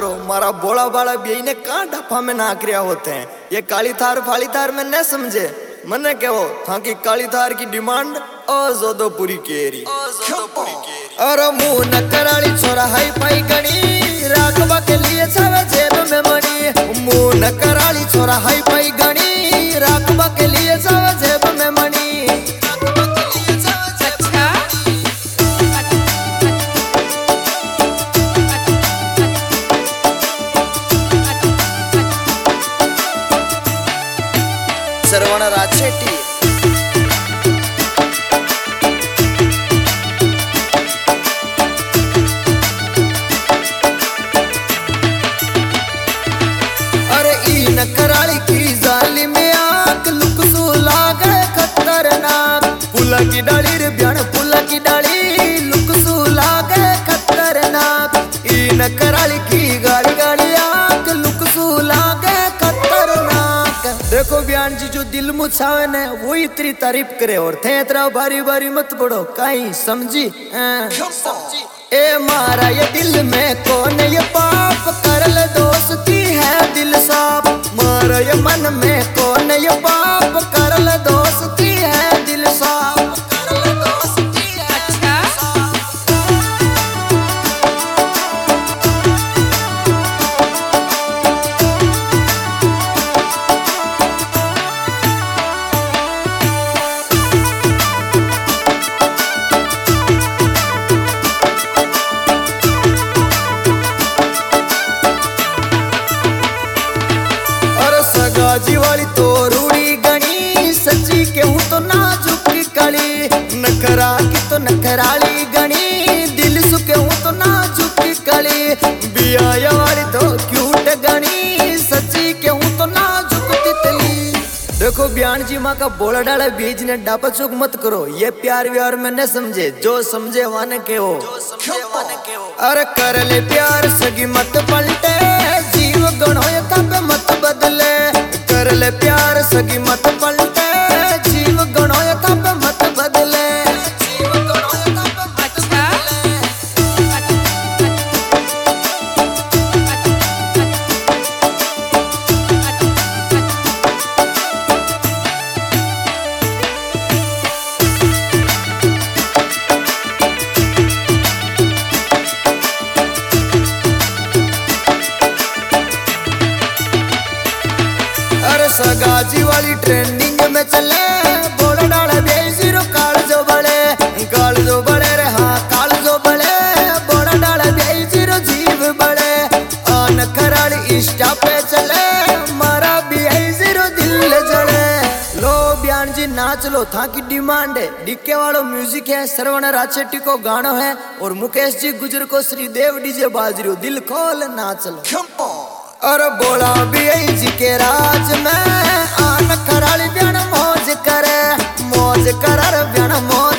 करो, मारा बोला बाला भी ने कहाँ डफा में नाक रिया होते हैं। ये काली थार फाली थार में न समझे मने कहो था कि काली थार की डिमांड जोदो पूरी केरी। अरे मुंह न कराली छोरा हाई पाई गणी राखबा के लिए छावे जेब में मणि। मुंह न कराली छोरा हाई पाई गणी राखबा के लिए छावे जेब में मणि। श्रवण राजशेट्टी अरे इन कराली की जाली में आग लुकसू लागे खतरनाक। पुला की डाली रे ब्यान पुला की डाली लुकसू लागे खतरनाक। इन कराली की गाड़ी गाड़ी आग लुकसू लागे खतरनाक। देखो बयान जी जो दिल मुछावे ने वो इतनी तारीफ करे और थे इतना बारी बारी मत पड़ो कहीं समझी। ए मारा ये दिल में कौन ये पाप कर ले दोस्ती है दिल साफ। मारा ये मन में कौन ये पाप कर ले दोस्ती है दिल साफ। सगाजी वाली तो रूड़ी गणी सच्ची के हूँ तो नाजुक कली। नखरा की तो नखराली गणी दिल सुके हूँ तो नाजुक कली। बिया वाली तो क्यूट गणी सच्ची के हूँ तो नाजुक तितली। देखो बयान जी माँ का बोला डाला बीज ने डापा चुक मत करो। ये प्यार व्यार में न समझे जो समझे वाने के हो। अरे कर ले प्यार सगी मत पलटे जीव गणो तब मत बदले। कर ले प्यार सगी मत पलटे जीव गणो तब मत बदले। सगाजी वाली ट्रेंडिंग में चले बोल डाले बेजीरो काल जो बड़े रे हाँ काल जो बड़े बोल डाले बेजीरो जीव बड़े। आन कराली इंस्टा पे चले मारा बेजीरो दिल जड़े। लो बयान जी नाच लो था की डिमांड है। डीके वालों म्यूजिक है, श्रवण राजशेट्टी को गाना है और मुकेश जी गुजर को श्रीदेव डीजे बाजरी। दिल खोल नाच लो। और बोला भी जी के राज में आन कराली ब्यान मौज करे मौज कर ब्यान मौज।